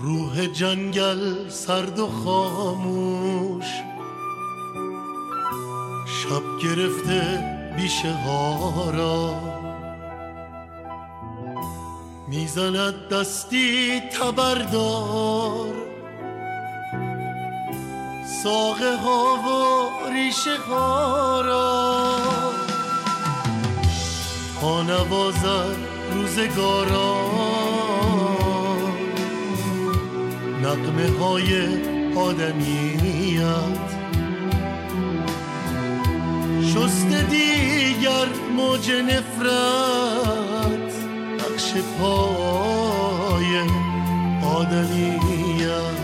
روح جنگل سرد و خاموش، شب گرفته بیشه ها را، میزند دستی تبردار ساقه ها و ریشه ها را، تا نوازد روزگاران نغمه های آدمیت. شسته دیگر موج نفرت نقش پای آدمیت.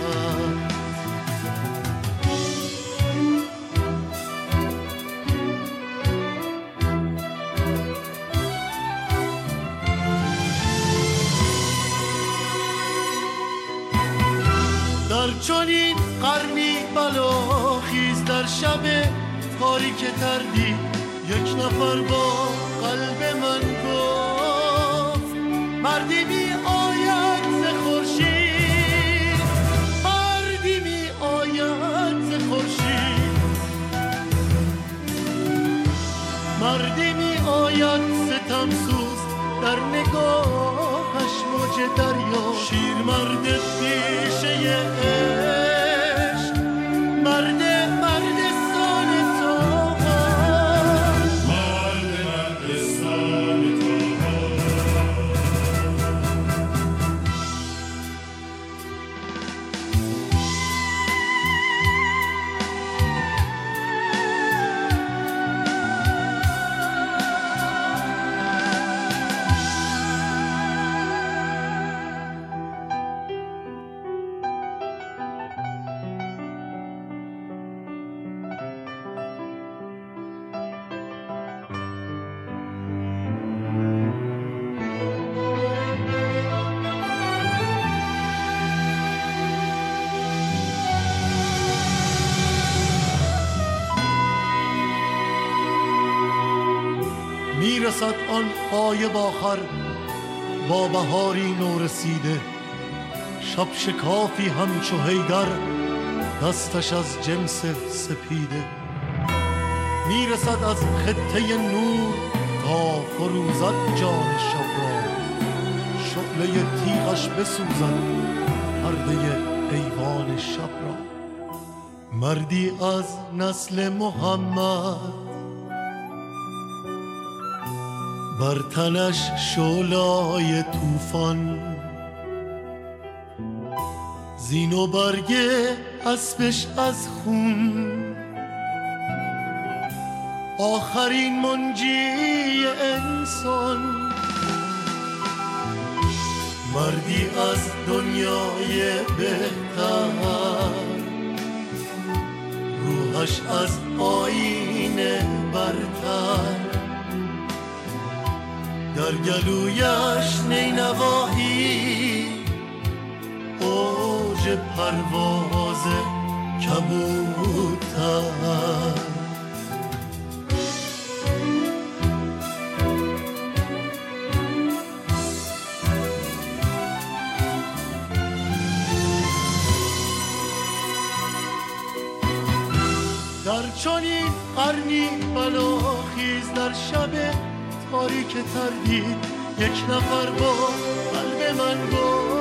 در چنین قرنی بلاخیز در شب تاریک تردی یک نفر با قلب من گفت مردی می آید ز خورشید، مردی می آید ز خورشید، مردی می آید ستمسوز در نگاهش موج دریا، شیر مرد پیشه عشق، مرد مردستان تاها، مرد مردستان تاها. میرسد آن غایب آخر با بهاری نورسیده، شب شکافی همچو حیدر دستش از جنس سپیده. میرسد از خطه نور تا فروزد جان شب را، شعله تیغش بسوزد پرده ایوان شب را. مردی از نسل محمد بر تنش شعله‌های طوفان، زین و برگه اسبش از خون، آخرین منجی انسان. مردی از دنیای بهتر، روحش از آینه برتر، در گلویش نینواهی اوج پرواز کبوتر. در چنین قرنی بلاخیز در شب تاریک تردید یک نفر با قلب من گفت